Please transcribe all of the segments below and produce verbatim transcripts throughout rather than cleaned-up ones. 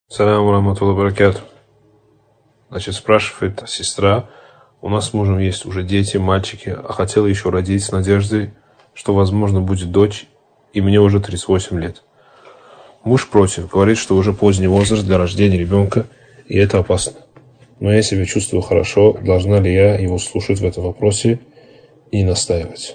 Саляму рахматуллахи баракату. Значит, спрашивает сестра, у нас с мужем есть уже дети, мальчики, а хотела еще родить с надеждой, что, возможно, будет дочь, и мне уже тридцать восемь лет. Муж против, говорит, что уже поздний возраст для рождения ребенка, и это опасно. Но я себя чувствую хорошо, должна ли я его слушать в этом вопросе и настаивать?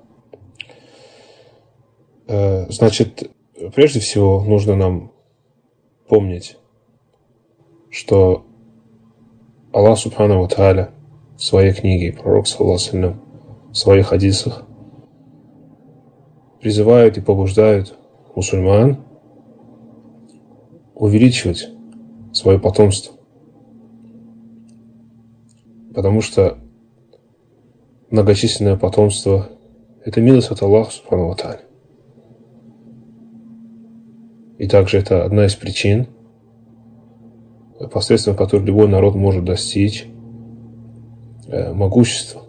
Значит, прежде всего нужно нам помнить, что Аллах Субхану ва Тааля в своей книге и пророк саллаллаху алейхи ва саллям в своих хадисах призывают и побуждают мусульман увеличивать свое потомство. Потому что многочисленное потомство – это милость от Аллаха Субхану ва Тааля. И также это одна из причин, посредством которой любой народ может достичь могущества.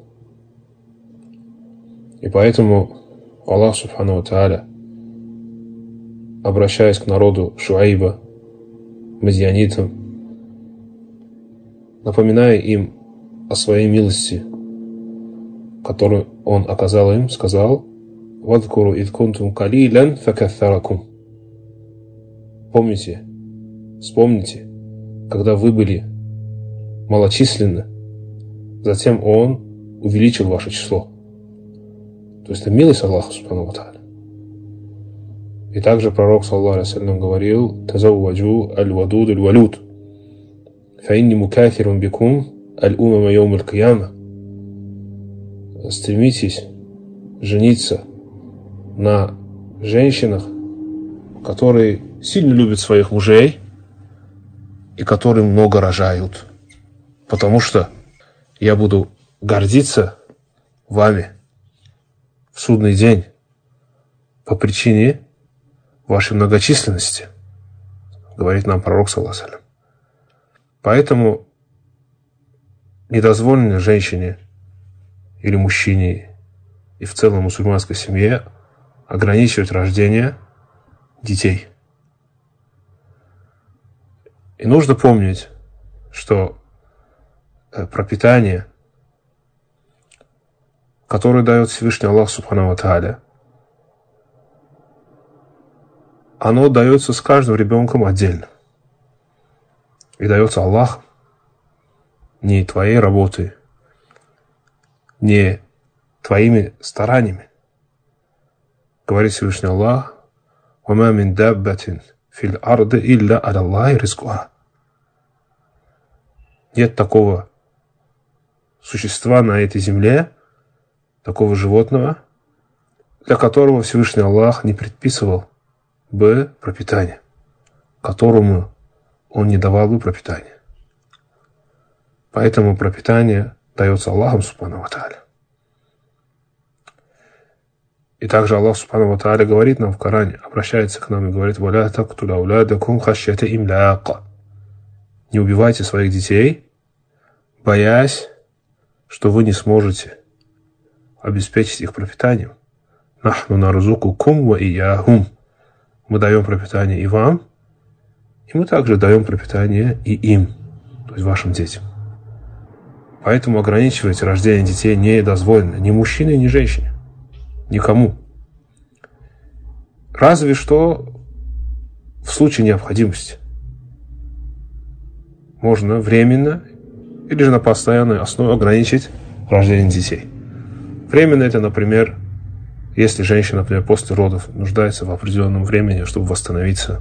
И поэтому Аллах Субхану ва Тааля, обращаясь к народу Шуайба, мадьянитам, напоминая им о своей милости, которую Он оказал им, сказал: «Вадкуру ид кунтум калилян факаффаракум». Помните, вспомните, когда вы были малочисленны, затем Он увеличил ваше число. То есть это милость Аллаха Субхану ва Тааля. И также пророк саллаллаху алейхи ва саллям говорил: «Тазавваджу аль-вадуд аль-валюд, фаинни мукафирун бикум аль-умама йаум аль-кияма». Стремитесь жениться на женщинах, которые сильно любят своих мужей и которые много рожают, потому что я буду гордиться вами в судный день по причине вашей многочисленности, говорит нам пророк саллаллаху алейхи ва саллям. Поэтому недозволено женщине или мужчине и в целом мусульманской семье ограничивать рождение детей. И нужно помнить, что пропитание, которое дает Всевышний Аллах Субхану ва Тааля, оно дается с каждым ребенком отдельно. И дается Аллахом, не твоей работой, не твоими стараниями. Говорит Всевышний Аллах: «Вама мин даббатин фил арды илля аля Аллахи ризкуха». Нет такого существа на этой земле, такого животного, для которого Всевышний Аллах не предписывал бы пропитание, которому Он не давал бы пропитание. Поэтому пропитание дается Аллахом Субхану ва Тааля. И также Аллах Субхану ва Тааля говорит нам в Коране, обращается к нам и говорит: «Валя тактулю аулядакум хашьята имляка». Не убивайте своих детей, боясь, что вы не сможете обеспечить их пропитанием. Нахну нарзукукум ва ияхум. Мы даем пропитание и вам, и мы также даем пропитание и им, то есть вашим детям. Поэтому ограничивать рождение детей не дозволено ни мужчине, ни женщине. Никому. Разве что в случае необходимости. Можно временно или же на постоянной основе ограничить рождение детей. Временно это, например, если женщина, например, после родов нуждается в определенном времени, чтобы восстановиться,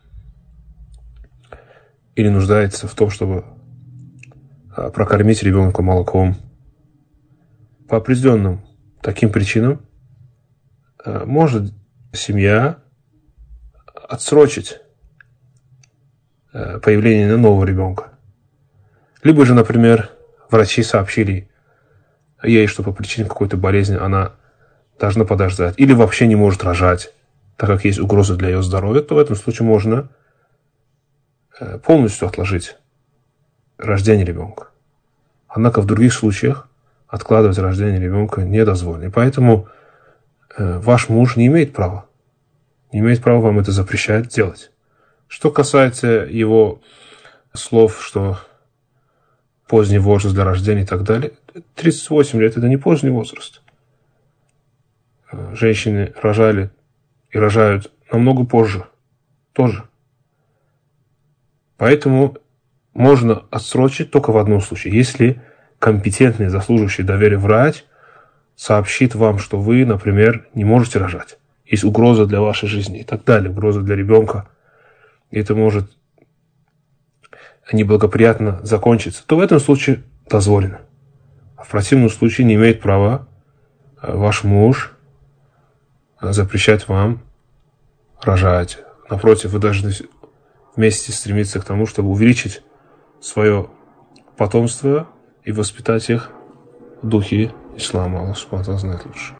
или нуждается в том, чтобы прокормить ребенка молоком. По определенным таким причинам может семья отсрочить появление нового ребенка. Либо же, например, врачи сообщили ей, что по причине какой-то болезни она должна подождать, или вообще не может рожать, так как есть угроза для ее здоровья, то в этом случае можно полностью отложить рождение ребенка. Однако в других случаях откладывать рождение ребенка не дозволено. И поэтому ваш муж не имеет права, не имеет права вам это запрещать делать. Что касается его слов, что поздний возраст для рождения и так далее, тридцать восемь лет – это не поздний возраст. Женщины рожали и рожают намного позже тоже. Поэтому можно отсрочить только в одном случае. Если компетентный, заслуживающий доверия врач сообщит вам, что вы, например, не можете рожать. Есть угроза для вашей жизни и так далее, угроза для ребенка. И это может неблагоприятно закончиться, то в этом случае дозволено. А в противном случае не имеет права ваш муж запрещать вам рожать. Напротив, вы должны вместе стремиться к тому, чтобы увеличить свое потомство и воспитать их в духе ислама. Аллах субхану ва тааля знает лучше.